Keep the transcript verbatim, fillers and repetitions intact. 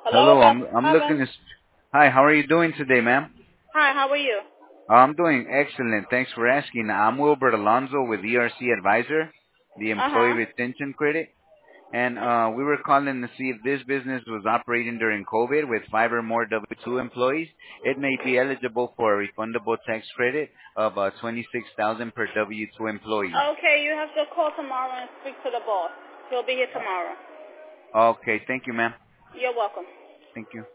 Hello, Hello, Beth. I'm I'm Hi, looking Beth. to. Hi, how are you doing today, ma'am? Hi, how are you? Uh, I'm doing excellent. Thanks for asking. I'm Wilbert Alonso with E R C Advisor, the Employee Uh-huh. Retention Credit, and uh, we were calling to see if this business was operating during COVID with five or more W two employees. It may be eligible for a refundable tax credit of uh, twenty-six thousand dollars per W two employee. Okay, you have to call tomorrow and speak to the boss. He'll be here tomorrow. Uh, okay, thank you, ma'am. You're welcome. Thank you.